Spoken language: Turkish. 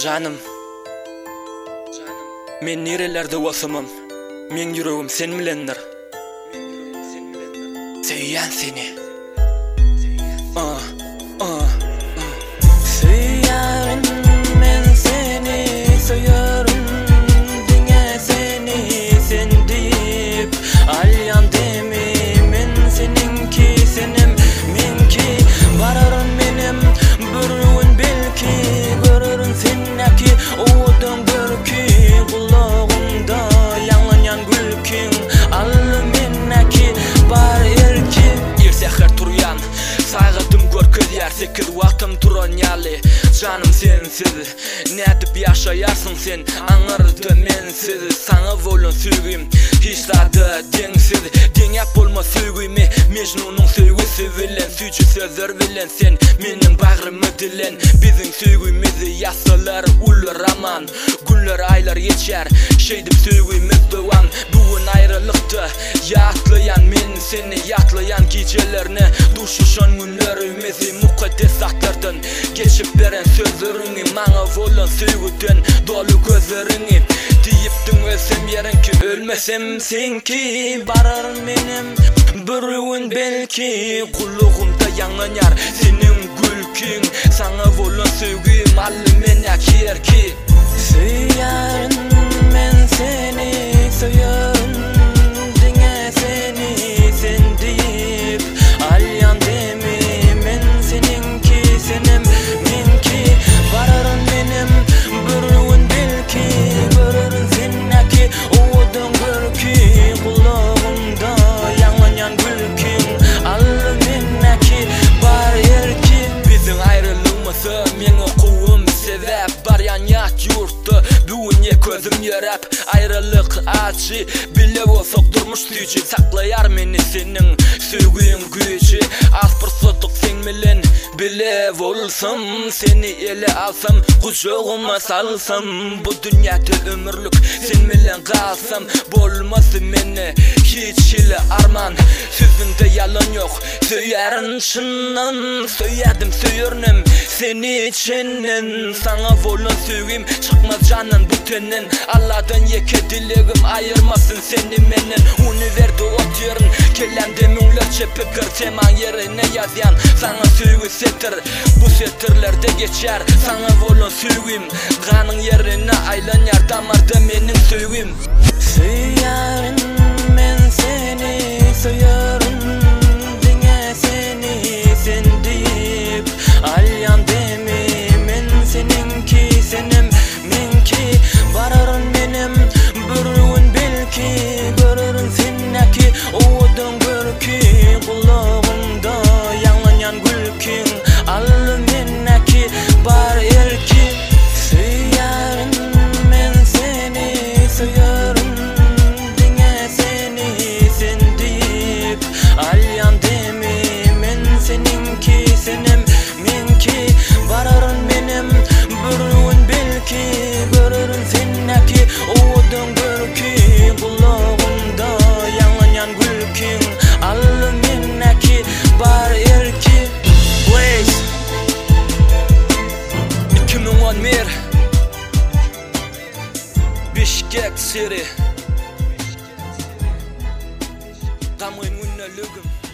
Canım, men nerelerde bolsamam, men yüregim sen bilendir. Söyleyen seni. Söylerim men seni, söylerim dinge seni, sen deyip alyan demi, men seninki senim, menki vararım benim bürün belki, görürün sennaki oğudun görki, kulağımda yanlanyan gülkin, allı mennaki bar erki. Irseher turyan, sayğatım görköz yersekir wagtym turan ýaly. Canım sensiz, nädip ýaşaýarsың sen, aňyrdy mensiz. Saňa bolan süýgüm, hiç tadı deňsiz. Deňäp bolma süýgümi, Mejnunyň süýgüsi bilen, süýçü sözler bilen sen meniň bagyrymy dilen. Biziň süýgümizi ýasalar ul raman, günler aýlar geçer, şeýdip süýgümiz dowam. Bugün aýrylykda ýatlayan men seni, ýatlayan gecelerine, duşuşan günlerimizi mukaddes zatlardan geçip beren sözleriňi, maňa bolan süýgüden dolu gözleriňi diýipdiň ölsem ýerenki, ölmesem senki bararym menim bir gün belki, kulağımda ýanýar senin gülkiň, saňa bolan süýgüm ally menäki erki. Söylerim men seni, söylerim dinge seni, sen deyip alyan demi, men seninki senim, menki vararım benim bir gün belki, görürün sennaki oğudun görki, kulağımda yanlanyan gülkin, allı mennaki bar erki. Biziň aýrylygymyzy men okuwym sebäp, baryan ýat ýurtda bugün gözüm ýörep. Aýrylyk acı bile bolsak durmuş süýçi, saklaýar meni seniň süýgüň güýçi. Az pursatyk sen bilen bile bolsam, seni ele alsam, gujağıma salsam, bu dünýäde ömürlük sen bilen galsam, bolmasy meni hiç ile arman. Sözünde yalan yok, söylerin çyndan, söyledim söyürnem seni içinden. Saňa bolan süýgüm çykmaz canyn bu tenden, Allah'dan ýeke dilegim aýyrmasyn seni menden. Uny berdi ot ýerin, kelemde müňlerçe pikir, temaň ýerine ýazýan saňa süýgü setir. Bu setirlerde geçer, saňa bolan süýgüm ganyň ýerine aýlanýar, damarda meniň süýgüm. Söylerim men seni, söylerim dinge seni, sen deyip alyan demi, men seninki senim, menki vararım benim bir gün belki, görürün sennaki oğudun görki, kulağımda yanlanyan gülkin, allı mennaki bar erki. Söylerim men seni, söylerim dinge seni, sen deyip alyan demi, men seninki senim, menki vararım benim bir gün belki, görürün sennaki oğudun görki, kulağımda yanlanyan gülkin, allı mennaki bar erki. Blaze 2011 Bişkek City Gamyn günlülügüm.